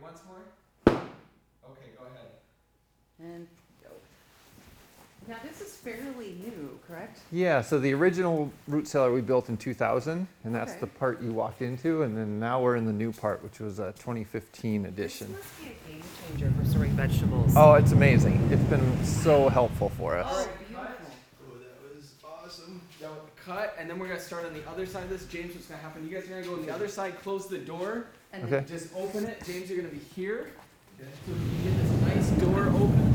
once more. Okay, go ahead. And go. Now this is fairly new, correct? Yeah, so the original root cellar we built in 2000, and that's Okay. the part you walked into, and then now we're in the new part, which was a 2015 edition. This must be a game changer for storing vegetables. Oh, it's amazing. It's been so helpful for us. Oh, Beautiful. beautiful. Oh, that was awesome. Now cut, and then we're gonna start on the other side of this. James, what's gonna happen? You guys are gonna go on the other side, close the door, And Okay. just open it. James, you're gonna be here. Okay. So you get this nice door open.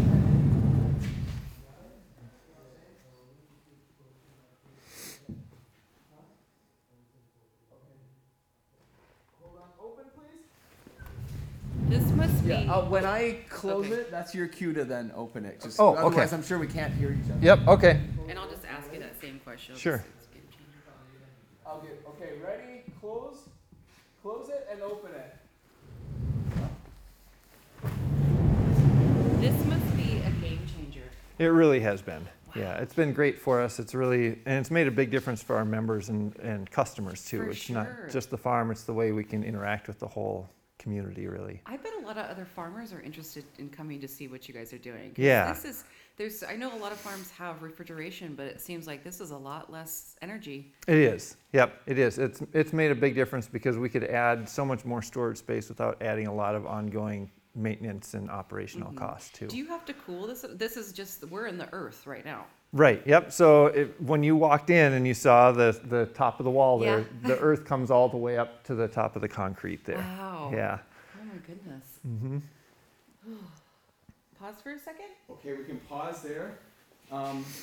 Hold on, open, please. this must be. Yeah. When I close Okay. it, that's your cue to then open it. Just, Oh, okay. Otherwise, I'm sure we can't hear each other. Yep, okay. And I'll just ask you that same question. Sure. It's game changer. I'll get. Okay, ready? Close. Close it and open it. This must be a game changer. It really has been. Yeah, it's been great for us. It's really, and it's made a big difference for our members and customers too. For It's sure. not just the farm, it's the way we can interact with the whole community, really. I bet a lot of other farmers are interested in coming to see what you guys are doing. 'Cause Yeah. I know a lot of farms have refrigeration, but it seems like this is a lot less energy. It is. Yep, it is. It's made a big difference because we could add so much more storage space without adding a lot of ongoing maintenance and operational costs too. Do you have to cool this? This is just, we're in the earth right now. Right. Yep. So when you walked in and you saw the top of the wall there, Yeah. the earth comes all the way up to the top of the concrete there. Wow. Yeah. Oh my goodness. Hmm. Pause for a second. Okay, we can pause there.